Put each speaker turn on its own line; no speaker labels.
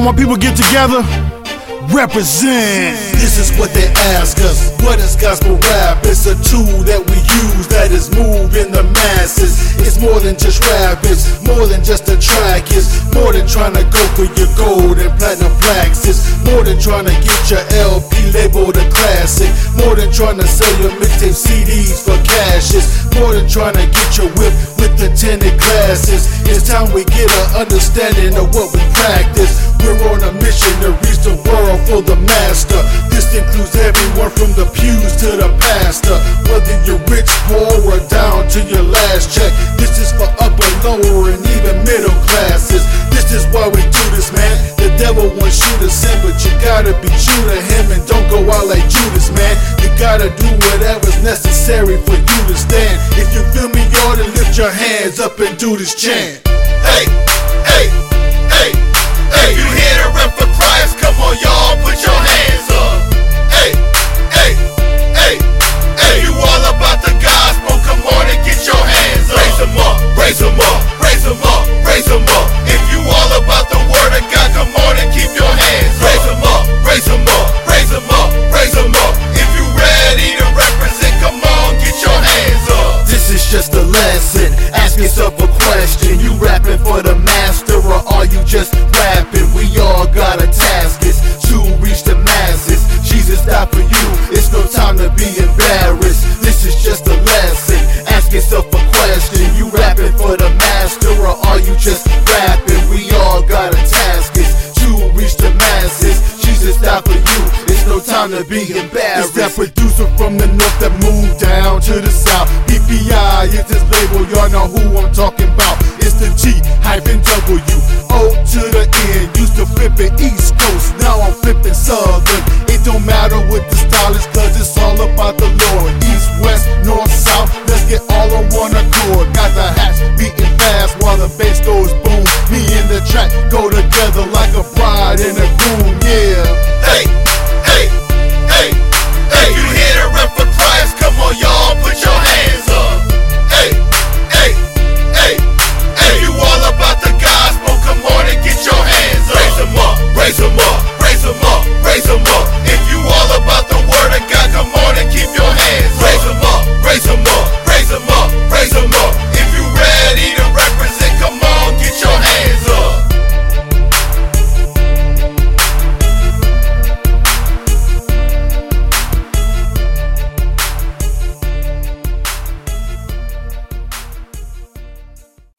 my people get together, represent.
This is what they ask us. What is gospel rap? It's a tool that we use that is moving the masses. It's more than just rap, it's more than just a track. It's more than trying to go for your gold and platinum plaques. It's more than trying to get your LP labeled a classic. More than trying to sell your mixtape CDs for cash. It's more than trying to get your whip with the tinted glasses. It's time we get an understanding of what we practice. We're on a mission to reach the world for the master. This includes everyone from the pews to the pastor. Whether you're rich, poor, or down to your last check. This is for upper, lower, and even middle classes. This is why we do this, man. The devil wants you to sin, but you gotta be true to him and don't go out like Judas, man. You gotta do whatever's necessary for you to stand. If you feel me, you ought to lift your hands up and do this chant. Hey, hey, hey, hey. You hear the rep for Christ? Come on, y'all, put your hands up. Hey, hey, hey, hey. You all about the gospel? Come on and get your hands up. Raise them up, raise them up, raise them up, raise them up. If you all about the word of God, come on and keep your hands up. Raise them up, raise them up, raise them up, raise them up. If you ready to represent, come on, get your hands up. This is just a lesson. Ask yourself a question. You rapping for the master or are you just rapping? We all got a task. It's to reach the masses. Jesus died for you. It's no time to be embarrassed. This is just a lesson. Ask yourself a question. You rapping for the master or are you just rapping? We all got a task. It's to reach the masses. Jesus died for you. It's no time to be embarrassed. It's that producer from the north that moved down to the south. PPI is his label. Y'all know who I'm talking about. It's the G-W. O to the N. Used to flip it East Coast. Now I'm flipping Southern. It don't matter what the style is, cause it's all about the Lord.